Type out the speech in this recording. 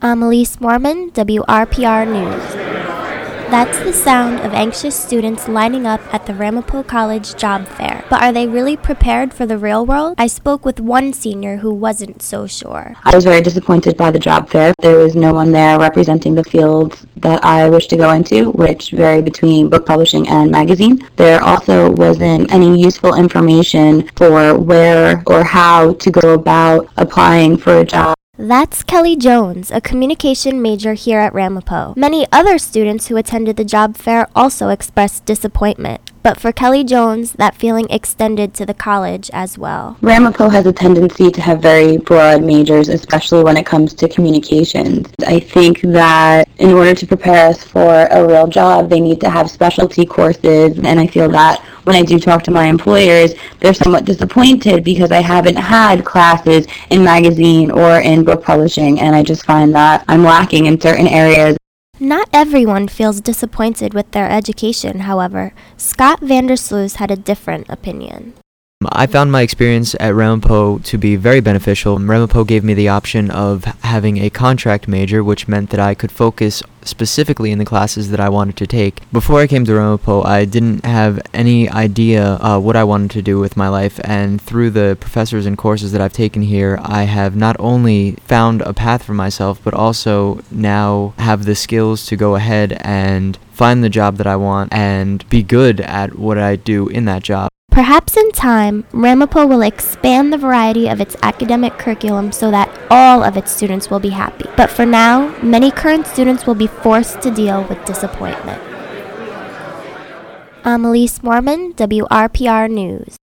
I'm Elise Mormon, WRPR News. That's the sound of anxious students lining up at the Ramapo College job fair. But are they really prepared for the real world? I spoke with one senior who wasn't so sure. I was very disappointed by the job fair. There was no one there representing the fields that I wish to go into, which vary between book publishing and magazine. There also wasn't any useful information for where or how to go about applying for a job. That's Kelly Jones, a communication major here at Ramapo. Many other students who attended the job fair also expressed disappointment. But for Kelly Jones, that feeling extended to the college as well. Ramapo has a tendency to have very broad majors, especially when it comes to communications. I think that in order to prepare us for a real job, they need to have specialty courses, and I feel that when I do talk to my employers, they're somewhat disappointed because I haven't had classes in magazine or in book publishing, and I just find that I'm lacking in certain areas. Not everyone feels disappointed with their education, however. Scott Vandersloot had a different opinion. I found my experience at Ramapo to be very beneficial. Ramapo gave me the option of having a contract major, which meant that I could focus specifically in the classes that I wanted to take. Before I came to Ramapo, I didn't have any idea what I wanted to do with my life, and through the professors and courses that I've taken here, I have not only found a path for myself, but also now have the skills to go ahead and find the job that I want and be good at what I do in that job. Perhaps in time, Ramapo will expand the variety of its academic curriculum so that all of its students will be happy. But for now, many current students will be forced to deal with disappointment. I'm Elise Mormon, WRPR News.